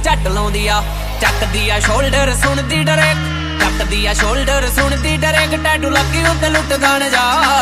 झट लाउंदी आ चकदी आ शोल्डर सुनदी डरेक चकदी आ शोल्डर सुनदी डरेक टैटू लगी उत्ते लुट गाने जा